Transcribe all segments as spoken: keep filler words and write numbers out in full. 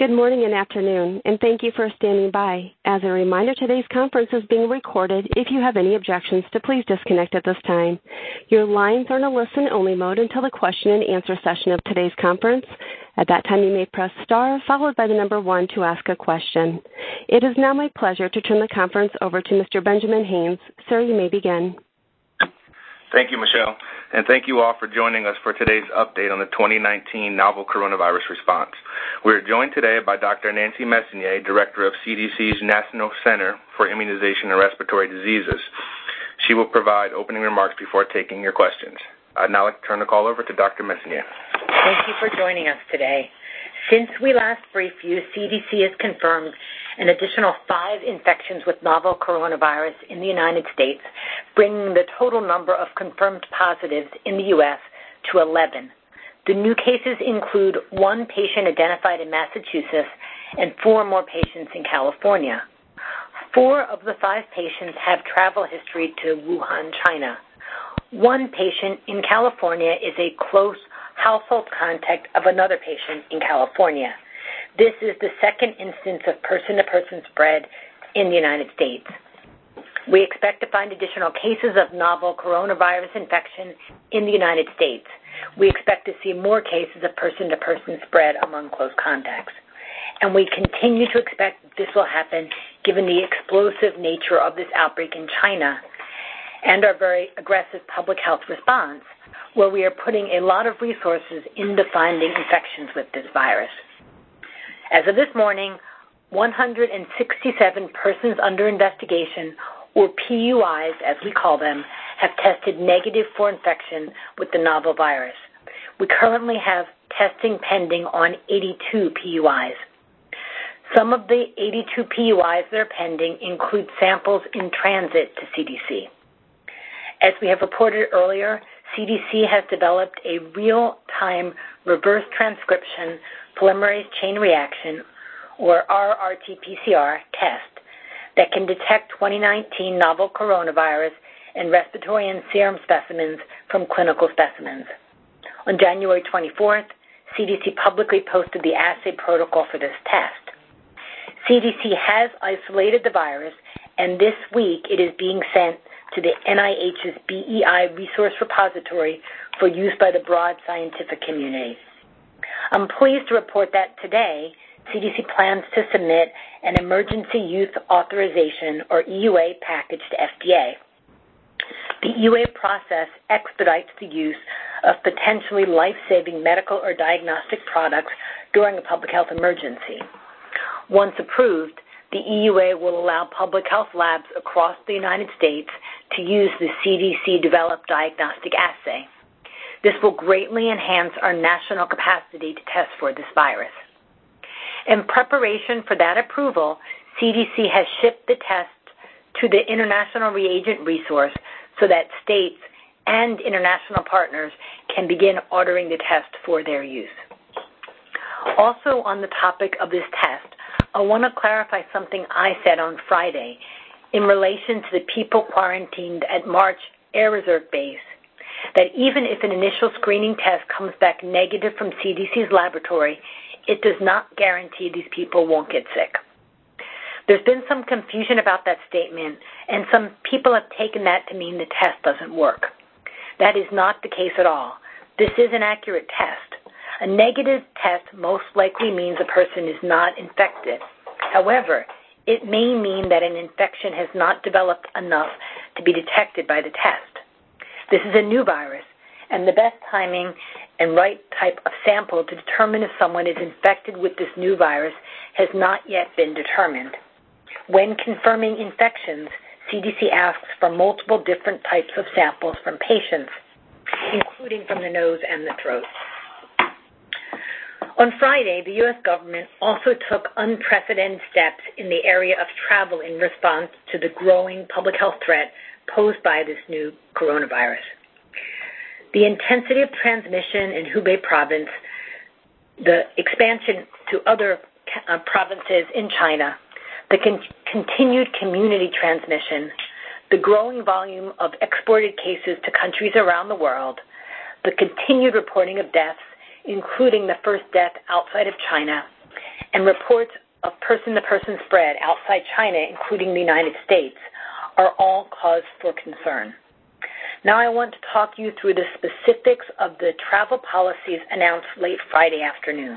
Good morning and afternoon, and thank you for standing by. As a reminder, today's conference is being recorded. If you have any objections, to please disconnect at this time. Your lines are in a listen-only mode until the question and answer session of today's conference. At that time, you may press star followed by the number one to ask a question. It is now my pleasure to turn the conference over to Mister Benjamin Haynes. Sir, you may begin. Thank you, Michelle, and thank you all for joining us for today's update on the twenty nineteen novel coronavirus response. We are joined today by Doctor Nancy Messonnier, Director of C D C's National Center for Immunization and Respiratory Diseases. She will provide opening remarks before taking your questions. I'd now like to turn the call over to Doctor Messonnier. Thank you for joining us today. Since we last briefed you, C D C has confirmed an additional five infections with novel coronavirus in the United States, bringing the total number of confirmed positives in the U S to eleven. The new cases include one patient identified in Massachusetts and four more patients in California. Four of the five patients have travel history to Wuhan, China. One patient in California is a close household contact of another patient in California. This is the second instance of person-to-person spread in the United States. We expect to find additional cases of novel coronavirus infection in the United States. We expect to see more cases of person-to-person spread among close contacts. And we continue to expect this will happen given the explosive nature of this outbreak in China and our very aggressive public health response, where we are putting a lot of resources into finding infections with this virus. As of this morning, one hundred sixty-seven persons under investigation, or P U Is as we call them, have tested negative for infection with the novel virus. We currently have testing pending on eighty-two P U Is. Some of the eighty-two P U Is that are pending include samples in transit to C D C. As we have reported earlier, C D C has developed a real-time reverse transcription polymerase chain reaction, or R R T P C R, test that can detect twenty nineteen novel coronavirus and respiratory and serum specimens from clinical specimens. On January twenty-fourth, C D C publicly posted the assay protocol for this test. C D C has isolated the virus, and this week it is being sent to the N I H's B E I resource repository for use by the broad scientific community. I'm pleased to report that today, C D C plans to submit an Emergency Use Authorization, or E U A, package to F D A. The E U A process expedites the use of potentially life-saving medical or diagnostic products during a public health emergency. Once approved, the E U A will allow public health labs across the United States to use the C D C-developed diagnostic assay. This will greatly enhance our national capacity to test for this virus. In preparation for that approval, C D C has shipped the test to the International Reagent Resource so that states and international partners can begin ordering the test for their use. Also on the topic of this test, I want to clarify something I said on Friday in relation to the people quarantined at March Air Reserve Base, that even if an initial screening test comes back negative from C D C's laboratory, it does not guarantee these people won't get sick. There's been some confusion about that statement, and some people have taken that to mean the test doesn't work. That is not the case at all. This is an accurate test. A negative test most likely means a person is not infected. However, it may mean that an infection has not developed enough to be detected by the test. This is a new virus, and the best timing and right type of sample to determine if someone is infected with this new virus has not yet been determined. When confirming infections, C D C asks for multiple different types of samples from patients, including from the nose and the throat. On Friday, the U S government also took unprecedented steps in the area of travel in response to the growing public health threat posed by this new coronavirus. The intensity of transmission in Hubei province, the expansion to other uh, provinces in China, the con- continued community transmission, the growing volume of exported cases to countries around the world, the continued reporting of deaths, including the first death outside of China, and reports of person-to-person spread outside China, including the United States, are all cause for concern. Now I want to talk you through the specifics of the travel policies announced late Friday afternoon.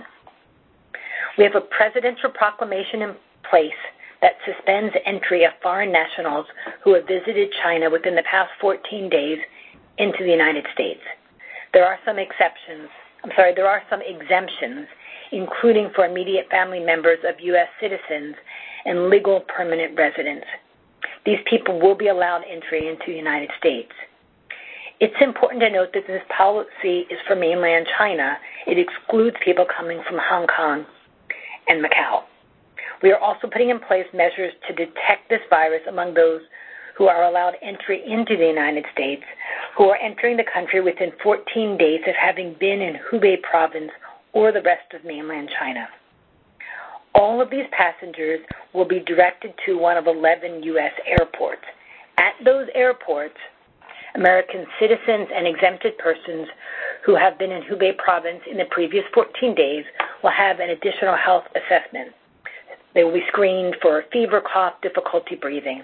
We have a presidential proclamation in place that suspends entry of foreign nationals who have visited China within the past fourteen days into the United States. There are some exceptions, I'm sorry, there are some exemptions, including for immediate family members of U S citizens and legal permanent residents. These people will be allowed entry into the United States. It's important to note that this policy is for mainland China. It excludes people coming from Hong Kong and Macau. We are also putting in place measures to detect this virus among those who are allowed entry into the United States, who are entering the country within fourteen days of having been in Hubei province or the rest of mainland China. All of these passengers will be directed to one of eleven U S airports. At those airports, American citizens and exempted persons who have been in Hubei province in the previous fourteen days will have an additional health assessment. They will be screened for fever, cough, difficulty breathing.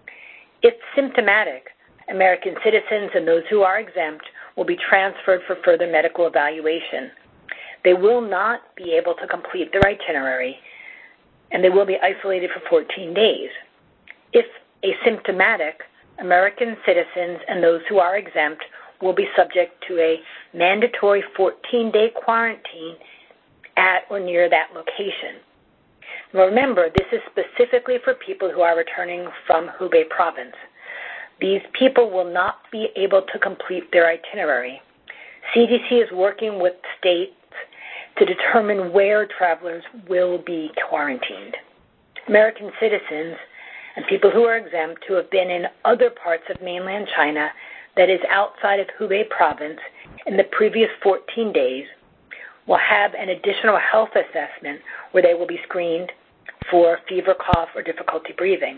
If symptomatic, American citizens and those who are exempt will be transferred for further medical evaluation. They will not be able to complete their itinerary, and they will be isolated for fourteen days. If asymptomatic, American citizens and those who are exempt will be subject to a mandatory fourteen-day quarantine at or near that location. Remember, this is specifically for people who are returning from Hubei province. These people will not be able to complete their itinerary. C D C is working with states to determine where travelers will be quarantined. American citizens and people who are exempt who have been in other parts of mainland China that is outside of Hubei province in the previous fourteen days will have an additional health assessment where they will be screened for fever, cough, or difficulty breathing.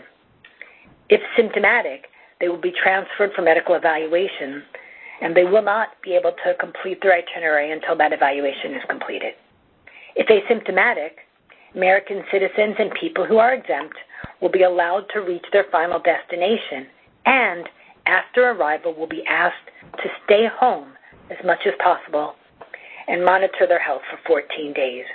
If symptomatic, they will be transferred for medical evaluation, and they will not be able to complete their itinerary until that evaluation is completed. If asymptomatic, American citizens and people who are exempt will be allowed to reach their final destination, and after arrival will be asked to stay home as much as possible and monitor their health for fourteen days.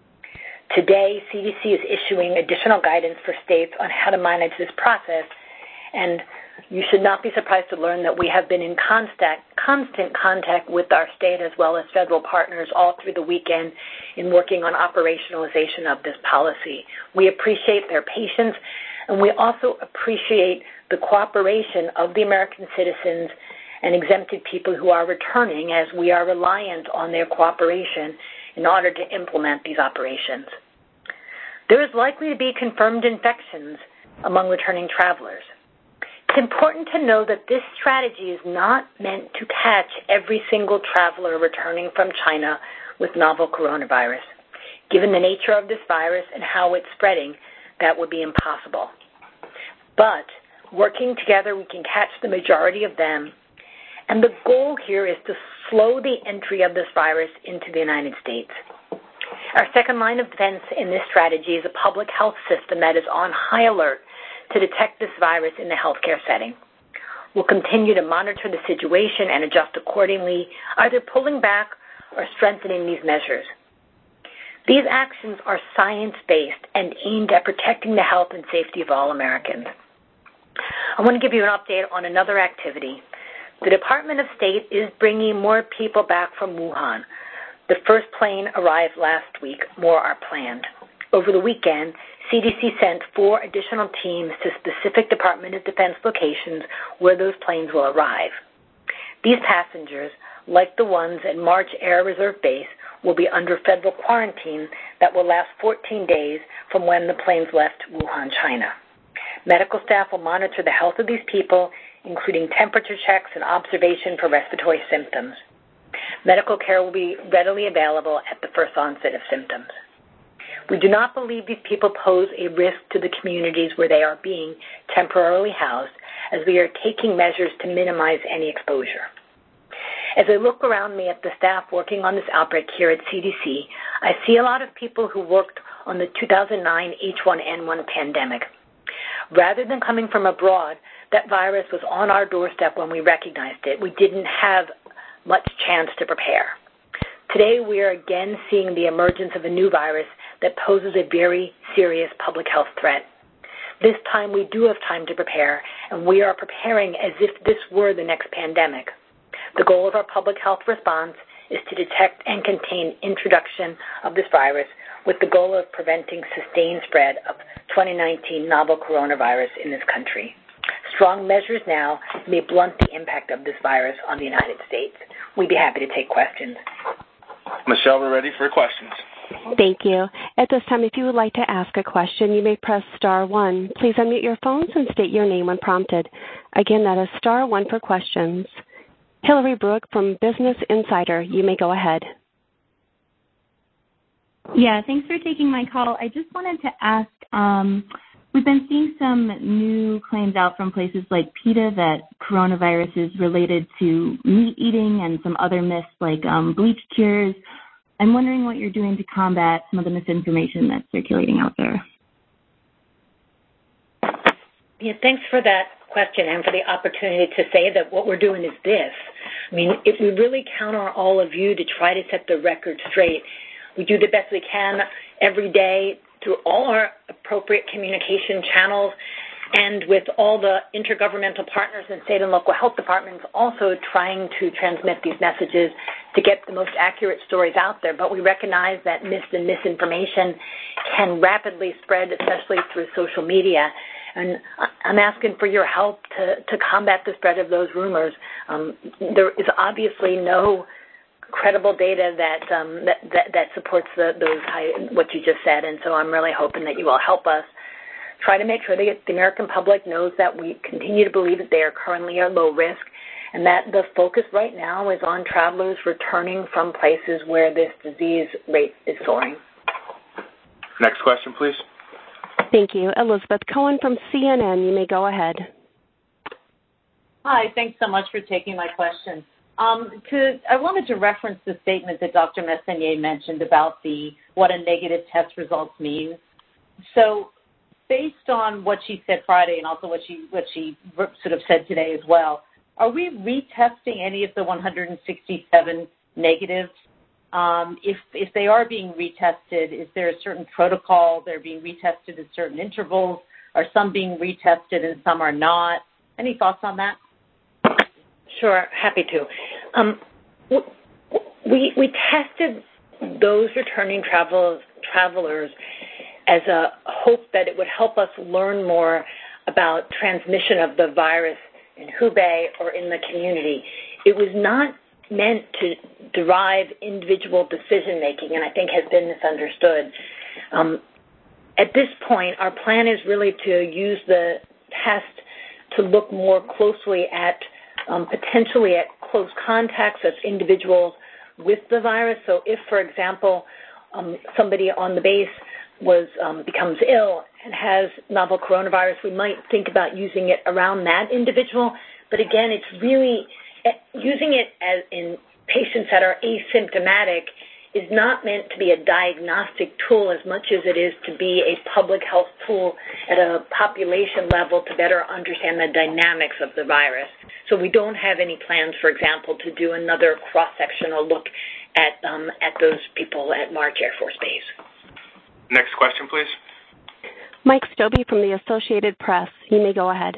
Today, C D C is issuing additional guidance for states on how to manage this process, and you should not be surprised to learn that we have been in constant, constant contact with our state as well as federal partners all through the weekend in working on operationalization of this policy. We appreciate their patience, and we also appreciate the cooperation of the American citizens and exempted people who are returning, as we are reliant on their cooperation in order to implement these operations. There is likely to be confirmed infections among returning travelers. It's important to know that this strategy is not meant to catch every single traveler returning from China with novel coronavirus. Given the nature of this virus and how it's spreading, that would be impossible. But working together, we can catch the majority of them. And the goal here is to slow the entry of this virus into the United States. Our second line of defense in this strategy is a public health system that is on high alert to detect this virus in the healthcare setting. We'll continue to monitor the situation and adjust accordingly, either pulling back or strengthening these measures. These actions are science-based and aimed at protecting the health and safety of all Americans. I want to give you an update on another activity. The Department of State is bringing more people back from Wuhan. The first plane arrived last week. More are planned. Over the weekend, C D C sent four additional teams to specific Department of Defense locations where those planes will arrive. These passengers, like the ones at March Air Reserve Base, will be under federal quarantine that will last fourteen days from when the planes left Wuhan, China. Medical staff will monitor the health of these people, including temperature checks and observation for respiratory symptoms. Medical care will be readily available at the first onset of symptoms. We do not believe these people pose a risk to the communities where they are being temporarily housed, as we are taking measures to minimize any exposure. As I look around me at the staff working on this outbreak here at C D C, I see a lot of people who worked on the two thousand nine H one N one pandemic. Rather than coming from abroad, that virus was on our doorstep when we recognized it. We didn't have much chance to prepare. Today, we are again seeing the emergence of a new virus that poses a very serious public health threat. This time, we do have time to prepare, and we are preparing as if this were the next pandemic. The goal of our public health response is to detect and contain introduction of this virus with the goal of preventing sustained spread of twenty nineteen novel coronavirus in this country. Strong measures now may blunt the impact of this virus on the United States. We'd be happy to take questions. Michelle, we're ready for questions. Thank you. At this time, if you would like to ask a question, you may press star one. Please unmute your phones and state your name when prompted. Again, that is star one for questions. Hillary Brooke from Business Insider, you may go ahead. Yeah, thanks for taking my call. I just wanted to ask, um, we've been seeing some new claims out from places like PETA that coronavirus is related to meat eating and some other myths like um, bleach cures. I'm wondering what you're doing to combat some of the misinformation that's circulating out there. Yeah, thanks for that question and for the opportunity to say that what we're doing is this. I mean, if we really count on all of you to try to set the record straight, we do the best we can every day through all our appropriate communication channels and with all the intergovernmental partners and state and local health departments also trying to transmit these messages to get the most accurate stories out there. But we recognize that myths and misinformation can rapidly spread, especially through social media. And I'm asking for your help to, to combat the spread of those rumors. Um, there is obviously no credible data that um, that, that, that supports the, those high, what you just said, and so I'm really hoping that you will help us try to make sure that the American public knows that we continue to believe that they are currently at low risk and that the focus right now is on travelers returning from places where this disease rate is soaring. Next question, please. Thank you. Elizabeth Cohen from C N N, you may go ahead. Hi, thanks so much for taking my question. Um, to, I wanted to reference the statement that Doctor Messonnier mentioned about the what a negative test results means. So based on what she said Friday and also what she what she sort of said today as well, are we retesting any of the one hundred sixty-seven negatives? Um, if if they are being retested, is there a certain protocol? They're being retested at certain intervals? Are some being retested and some are not? Any thoughts on that? Sure, happy to. Um, we we tested those returning travel, travelers as a hope that it would help us learn more about transmission of the virus in Hubei or in the community. It was not meant to derive individual decision-making, and I think has been misunderstood. Um, at this point, our plan is really to use the test to look more closely at um, potentially at close contacts of individuals with the virus. So if, for example, um, somebody on the base was um, becomes ill and has novel coronavirus, we might think about using it around that individual. But again, it's really using it as in patients that are asymptomatic is not meant to be a diagnostic tool as much as it is to be a public health tool at a population level to better understand the dynamics of the virus. So we don't have any plans, for example, to do another cross-sectional look at um, at those people at March Air Force Base. Next question, please. Mike Stobbe from the Associated Press. You may go ahead.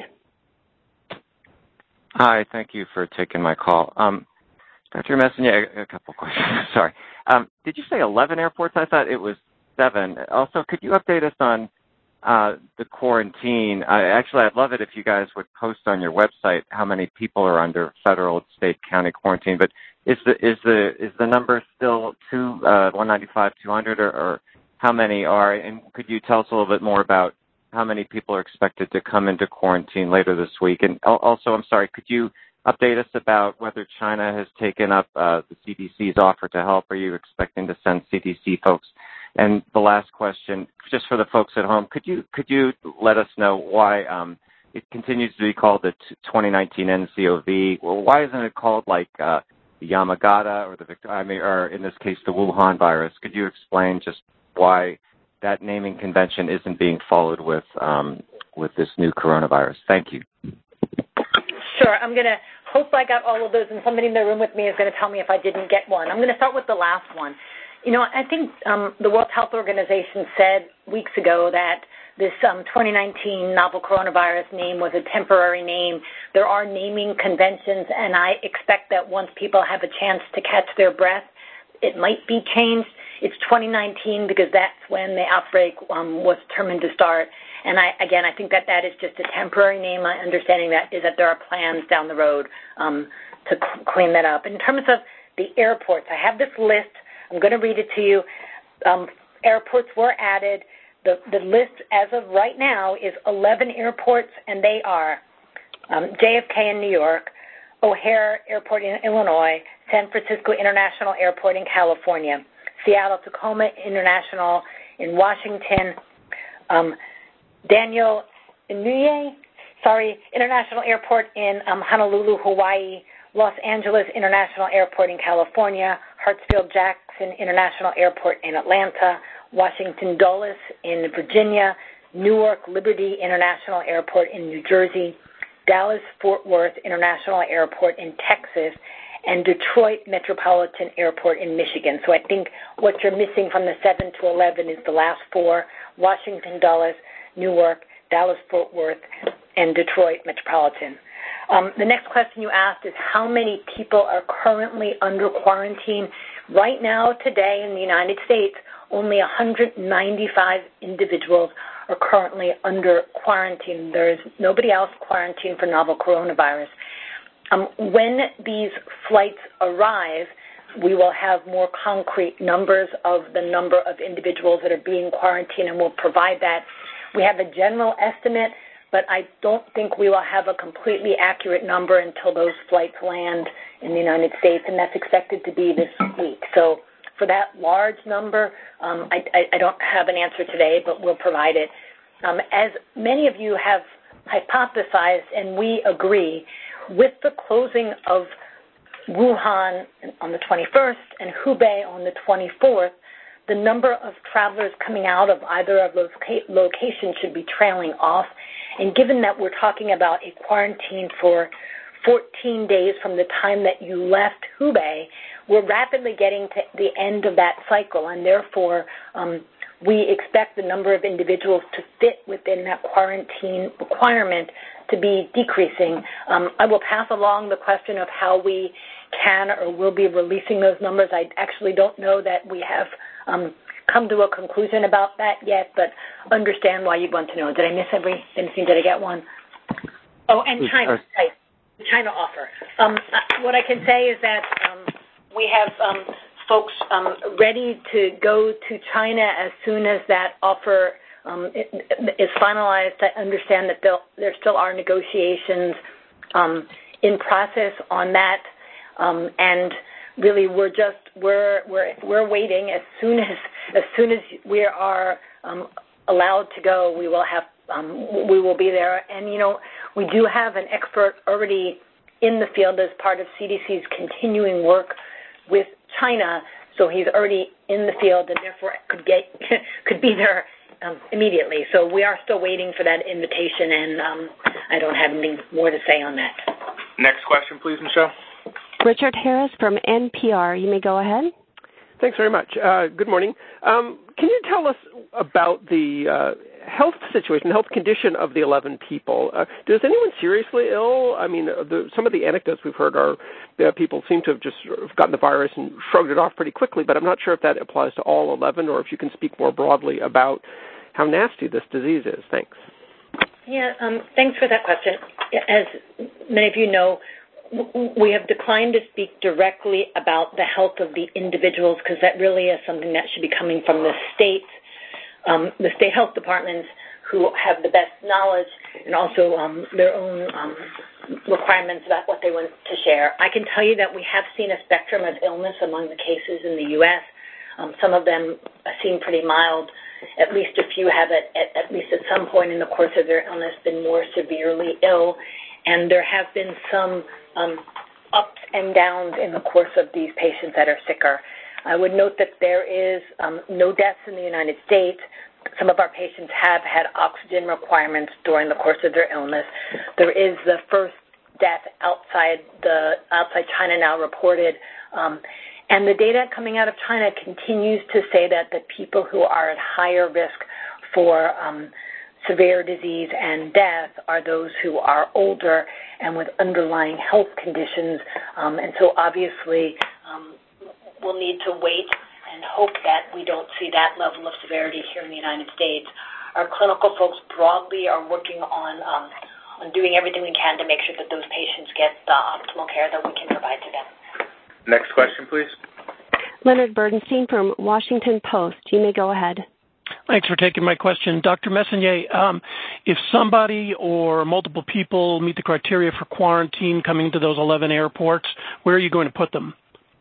Hi, thank you for taking my call. Um, Doctor Messonnier, a couple questions. Sorry. Um, did you say eleven airports? I thought it was seven. Also, could you update us on uh, the quarantine? I, actually, I'd love it if you guys would post on your website how many people are under federal, state, county quarantine. But is the is the is the number still two uh, one ninety-five, two hundred, or, or how many are? And could you tell us a little bit more about how many people are expected to come into quarantine later this week? And also, I'm sorry, could you update us about whether China has taken up uh, the C D C's offer to help? Are you expecting to send C D C folks? And the last question, just for the folks at home, could you could you let us know why um, it continues to be called the twenty nineteen N C O V? Well, why isn't it called like uh, the Yamagata or the Victor? I mean, or in this case, the Wuhan virus? Could you explain just why that naming convention isn't being followed with um, with this new coronavirus. Thank you. Sure. I'm going to hope I got all of those, and somebody in the room with me is going to tell me if I didn't get one. I'm going to start with the last one. You know, I think um, the World Health Organization said weeks ago that this um, twenty nineteen novel coronavirus name was a temporary name. There are naming conventions, and I expect that once people have a chance to catch their breath, it might be changed. It's twenty nineteen because that's when the outbreak um, was determined to start. And I, again, I think that that is just a temporary name. My understanding that is that there are plans down the road um, to c- clean that up. In terms of the airports, I have this list. I'm going to read it to you. Um, airports were added. The, the list as of right now is eleven airports, and they are um, J F K in New York, O'Hare Airport in Illinois, San Francisco International Airport in California, Seattle-Tacoma International in Washington, um, Daniel Inouye, sorry, International Airport in um, Honolulu, Hawaii, Los Angeles International Airport in California, Hartsfield-Jackson International Airport in Atlanta, Washington Dulles in Virginia, Newark Liberty International Airport in New Jersey, Dallas-Fort Worth International Airport in Texas, and Detroit Metropolitan Airport in Michigan. So I think what you're missing from the seven to eleven is the last four, Washington Dulles, Newark, Dallas-Fort Worth, and Detroit Metropolitan. Um, the next question you asked is how many people are currently under quarantine. Right now, today in the United States, only one hundred ninety-five individuals are currently under quarantine. There is nobody else quarantined for novel coronavirus. Um, when these flights arrive, we will have more concrete numbers of the number of individuals that are being quarantined, and we'll provide that. We have a general estimate, but I don't think we will have a completely accurate number until those flights land in the United States, and that's expected to be this week. So for that large number, um, I, I, I don't have an answer today, but we'll provide it. Um, as many of you have hypothesized, and we agree, with the closing of Wuhan on the twenty-first and Hubei on the twenty-fourth, the number of travelers coming out of either of those locations should be trailing off. And given that we're talking about a quarantine for fourteen days from the time that you left Hubei, we're rapidly getting to the end of that cycle, and therefore um, we expect the number of individuals to fit within that quarantine requirement to be decreasing. Um, I will pass along the question of how we can or will be releasing those numbers. I actually don't know that we have um, come to a conclusion about that yet, but understand why you'd want to know. Did I miss every, anything? Did I get one? Oh, and China, right. The China offer. Um, what I can say is that um, we have um, folks um, ready to go to China as soon as that offer um, is finalized. I understand that there still are negotiations um, in process on that, um, and really we're just we're we're we're waiting. As soon as as soon as we are um, allowed to go, we will have um, we will be there. And you know, we do have an expert already in the field as part of C D C's continuing work with China. So he's already in the field and therefore could get could be there um, immediately. So we are still waiting for that invitation, and um, I don't have anything more to say on that. Next question, please, Michelle. Richard Harris from N P R. You may go ahead. Thanks very much. Uh, good morning. Um, can you tell us about the uh, health situation, health condition of the eleven people? Uh, does anyone seriously ill? I mean, the, some of the anecdotes we've heard are that people seem to have just sort of gotten the virus and shrugged it off pretty quickly, but I'm not sure if that applies to all eleven or if you can speak more broadly about how nasty this disease is. Thanks. Yeah, um, thanks for that question. As many of you know, we have declined to speak directly about the health of the individuals because that really is something that should be coming from the states, um, the state health departments who have the best knowledge and also um, their own um, requirements about what they want to share. I can tell you that we have seen a spectrum of illness among the cases in the U S. Um, some of them seem pretty mild. At least a few have, at, at, at least at some point in the course of their illness, been more severely ill. And there have been some um, ups and downs in the course of these patients that are sicker. I would note that there is um, no deaths in the United States. some of our patients have had oxygen requirements during the course of their illness. There is the first death outside the outside China now reported, um, and the data coming out of China continues to say that the people who are at higher risk for um, severe disease and death are those who are older and with underlying health conditions, um, and so obviously um, we'll need to wait and hope that we don't see that level of severity here in the United States. Our clinical folks broadly are working on um, on doing everything we can to make sure that those patients get the optimal care that we can provide to them. Next question, please. Leonard Bernstein from Washington Post. You may go ahead. Thanks for taking my question. Doctor Messonnier, um, if somebody or multiple people meet the criteria for quarantine coming to those eleven airports, where are you going to put them?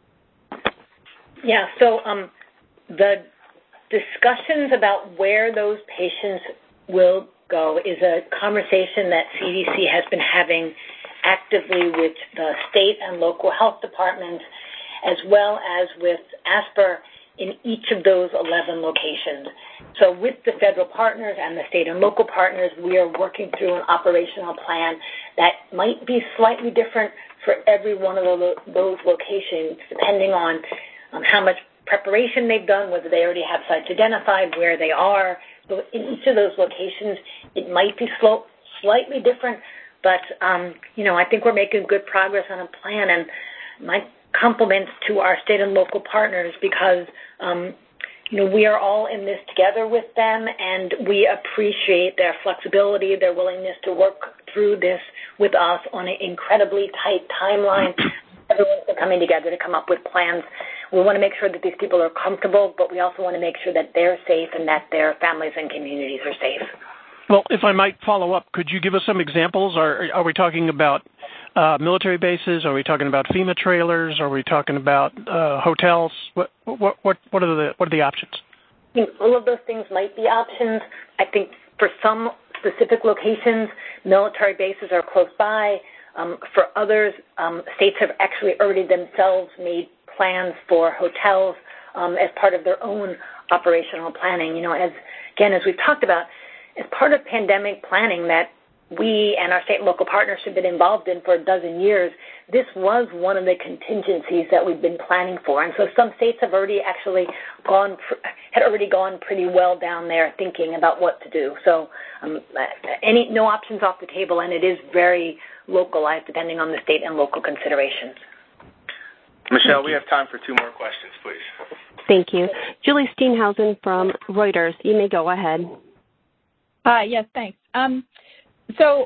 Yeah, so um, the discussions about where those patients will go is a conversation that C D C has been having actively with the state and local health departments, as well as with ASPR in each of those eleven locations. So with the federal partners and the state and local partners, we are working through an operational plan that might be slightly different for every one of those locations, depending on um, how much preparation they've done, whether they already have sites identified, where they are. So in each of those locations, it might be slow, slightly different, but, um, you know, I think we're making good progress on a plan, and my compliments to our state and local partners because, um, you know, we are all in this together with them, and we appreciate their flexibility, their willingness to work through this with us on an incredibly tight timeline. Everyone's been coming together to come up with plans. We want to make sure that these people are comfortable, but we also want to make sure that they're safe and that their families and communities are safe. Well, if I might follow up, could you give us some examples? Are, are we talking about uh, military bases? Are we talking about FEMA trailers? Are we talking about uh, hotels? What, what, what, what are the what are the options? I think all of those things might be options. I think for some specific locations, military bases are close by. Um, for others, um, states have actually already themselves made plans for hotels um, as part of their own operational planning. You know, as again, as we've talked about, as part of pandemic planning that we and our state and local partners have been involved in for a dozen years, this was one of the contingencies that we've been planning for. And so some states have already actually gone, had already gone pretty well down there thinking about what to do. So um, any no options off the table, and it is very localized depending on the state and local considerations. Michelle, we have time for two more questions, please. Thank you. Julie Steenhausen from Reuters. You may go ahead. Uh, yes, thanks. Um, so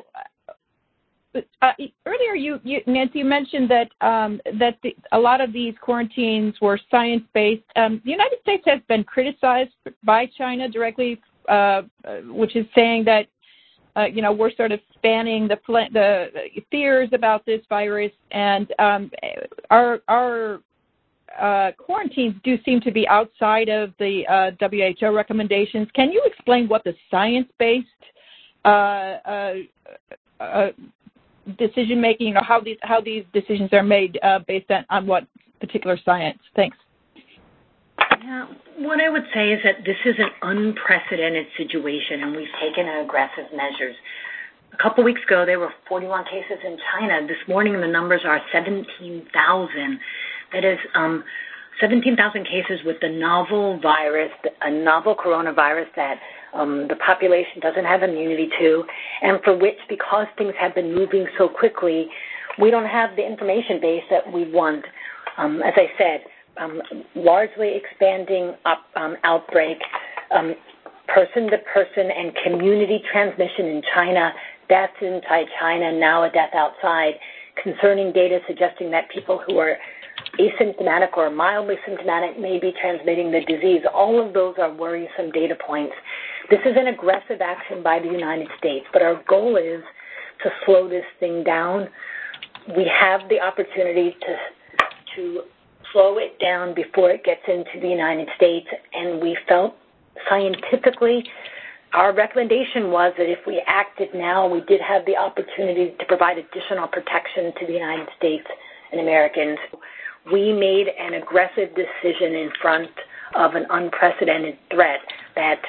uh, earlier, you, you, Nancy, you mentioned that um, that the, a lot of these quarantines were science-based. Um, the United States has been criticized by China directly, uh, which is saying that uh, you know we're sort of spanning the the fears about this virus, and um, our our Uh, quarantines do seem to be outside of the uh, W H O recommendations. Can you explain what the science-based uh, uh, uh, decision-making, or how these how these decisions are made uh, based on, on what particular science? Thanks. Yeah, what I would say is that this is an unprecedented situation, and we've taken aggressive measures. A couple weeks ago, there were forty-one cases in China. This morning, the numbers are seventeen thousand. That is um, seventeen thousand cases with the novel virus, a novel coronavirus that um, the population doesn't have immunity to, and for which, because things have been moving so quickly, we don't have the information base that we want. Um, as I said, um, largely expanding up, um, outbreak, um, person-to-person and community transmission in China, deaths inside China, now a death outside, concerning data suggesting that people who are asymptomatic or mildly symptomatic may be transmitting the disease. All of those are worrisome data points. This is an aggressive action by the United States, but our goal is to slow this thing down. We have the opportunity to, to slow it down before it gets into the United States, and we felt scientifically our recommendation was that if we acted now, we did have the opportunity to provide additional protection to the United States and Americans. We made an aggressive decision in front of an unprecedented threat that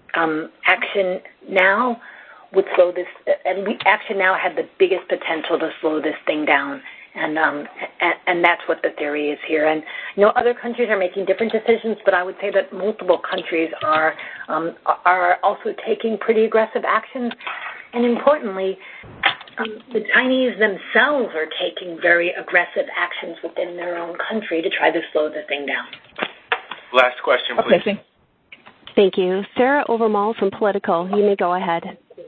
um, Action Now would slow this, and we, Action Now had the biggest potential to slow this thing down. And, um, and and that's what the theory is here. And, you know, other countries are making different decisions, but I would say that multiple countries are um, are also taking pretty aggressive actions. And importantly, um, the Chinese themselves are taking very aggressive actions within their own country to try to slow the thing down. Last question, please. Okay, Thank you. Sarah Overmall from Politico. You may go ahead.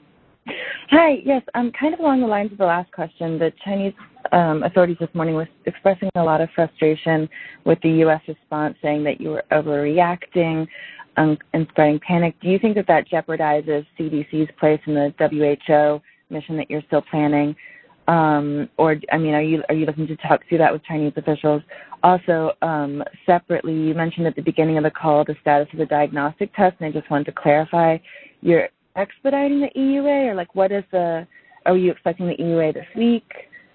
Hi. Yes, I'm kind of along the lines of the last question. The Chinese um, authorities this morning was expressing a lot of frustration with the U S response, saying that you were overreacting um, and spreading panic. Do you think that that jeopardizes C D C's place in the W H O mission that you're still planning? Um, or, I mean, are you are you looking to talk through that with Chinese officials? Also, um, separately, you mentioned at the beginning of the call the status of the diagnostic test, and I just wanted to clarify. You're expediting the E U A, or like what is the, are you expecting the E U A this week?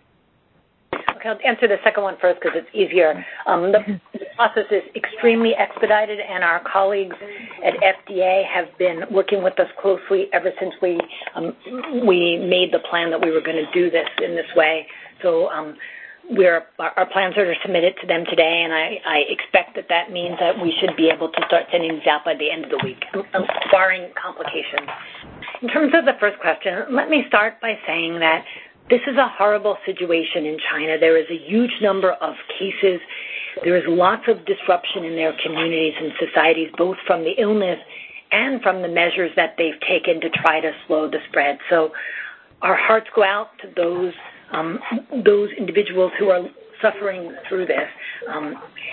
Okay, I'll answer the second one first because it's easier. Um, the, the process is extremely expedited, and our colleagues at F D A have been working with us closely ever since we um, we made the plan that we were going to do this in this way. So um, we're, our, our plans are submitted to them today, and I, I expect that that means that we should be able to start sending these out by the end of the week, barring complications. In terms of the first question, let me start by saying that this is a horrible situation in China. There is a huge number of cases. There is lots of disruption in their communities and societies, both from the illness and from the measures that they've taken to try to slow the spread. So our hearts go out to those um, those individuals who are suffering through this. Um,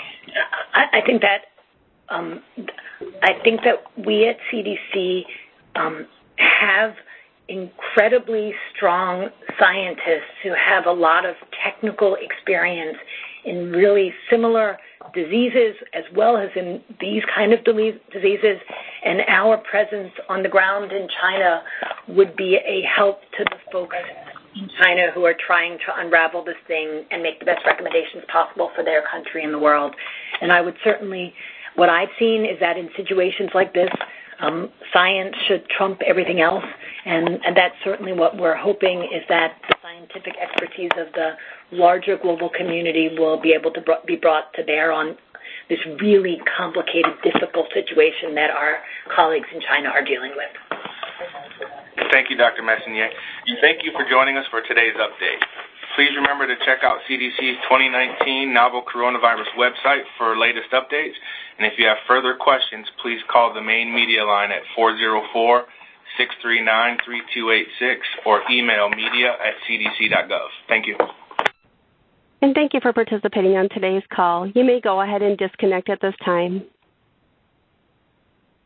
I, I think that um, I think that we at C D C um, have incredibly strong scientists who have a lot of technical experience in really similar diseases as well as in these kind of diseases, and our presence on the ground in China would be a help to the folks in China who are trying to unravel this thing and make the best recommendations possible for their country and the world. And I would certainly, what I've seen is that in situations like this, Um, science should trump everything else, and, and that's certainly what we're hoping is that the scientific expertise of the larger global community will be able to br- be brought to bear on this really complicated, difficult situation that our colleagues in China are dealing with. Thank you, Doctor Messonnier. Thank you for joining us for today's update. Please remember to check out C D C's twenty nineteen novel coronavirus website for latest updates. And if you have further questions, please call the main media line at four oh four, six three nine, three two eight six or email media at c d c dot gov. Thank you. And thank you for participating on today's call. You may go ahead and disconnect at this time.